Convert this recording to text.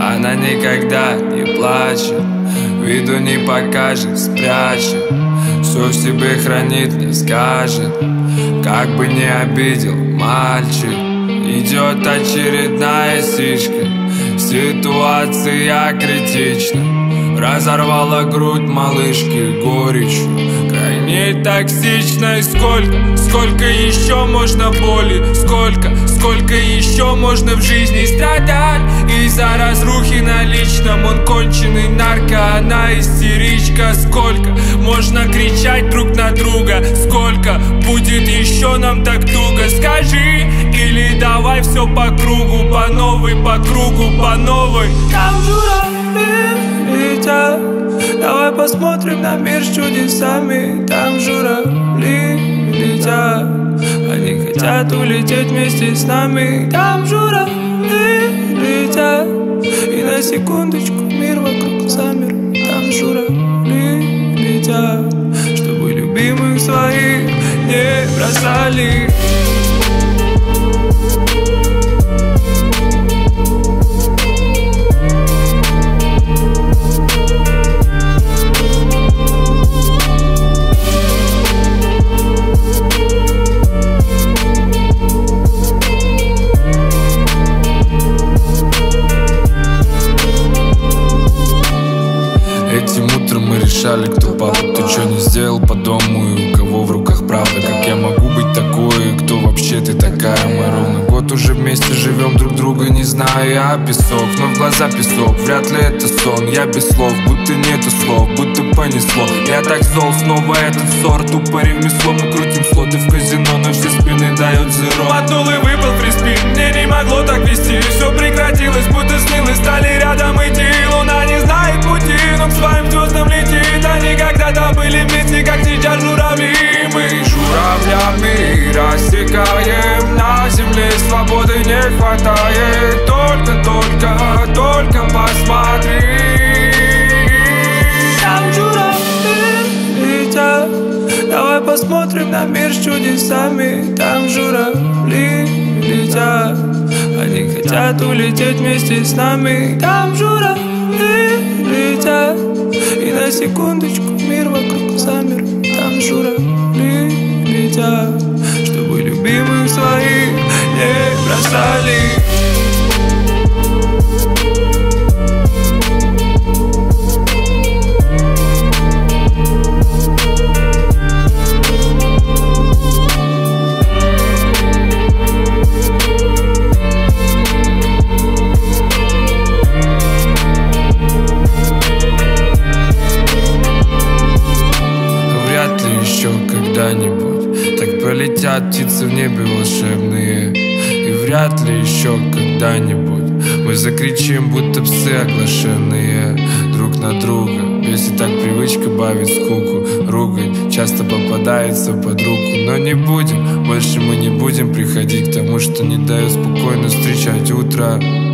Она никогда не плачет, виду не покажет, спрячет, все в себе хранит, не скажет, как бы не обидел мальчик. Идет очередная сишка, ситуация критична. Разорвала грудь малышки горечью, крайне токсичной. Сколько еще можно боли? Сколько еще можно в жизни страдать? Из-за разрухи на личном. Он конченый нарко, она истеричка. Сколько можно кричать друг на друга? Сколько будет еще нам так туго? Скажи, или давай все по кругу, по новой, по кругу, по новой. Там журавли летят, давай посмотрим на мир с чудесами. Там журавли летят, они хотят улететь вместе с нами. Там журавли летят, и на секундочку мир вокруг замер. Там журавли летят, чтобы любимых своих не бросали. Этим утром мы решали, кто папа, кто что не сделал по дому и у кого в руках правда. Как я могу быть такой, кто вообще ты такая? Мы ровно год уже вместе живем, друг друга не знаю. Я песок, но в глаза песок, вряд ли это сон. Я без слов, будто нету слов, будто понесло. Я так зол, снова этот ссор, тупо ремесло. Мы крутим слоты в казино, но все спины дают зеро. Мотнул и выпал фриспин, мне не могло так вести. Все прекратилось, будто снилось, стали рядом идти. Луна не знает пути, но к своим звездам летит. Они когда-то были вместе, как сейчас журавли. Мы журавлями рассекаем, на земле свободы не хватает. Только посмотри. Там журавли летят, давай посмотрим на мир с чудесами. Там журавли летят, они хотят улететь вместе с нами. Там журавли летят, и на секундочку мир вокруг замер. Там журавли летят, чтобы любимых своих не бросали. Когда-нибудь так пролетят птицы в небе волшебные. И вряд ли еще когда-нибудь мы закричим, будто псы оглашенные друг на друга. Бесит так привычка бавить скуку. Ругань часто попадается под руку. Но не будем, больше мы не будем приходить к тому, что не дает спокойно встречать утро.